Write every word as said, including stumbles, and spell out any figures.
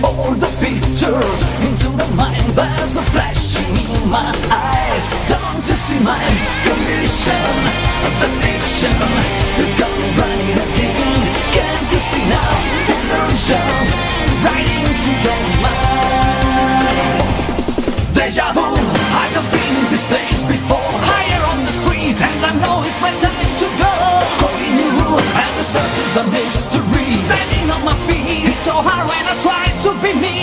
All the pictures into the mind, there's a flashing in my eyes. Don't you see my condition? The nation is gone running again. Can't you see now? Illusions right into your mind. Deja vu, I just been in this place before. Higher on the street, and I know it's my time to go. Calling you, and the search is a mystery. Standing on my feet, it's so hard when I try to be me.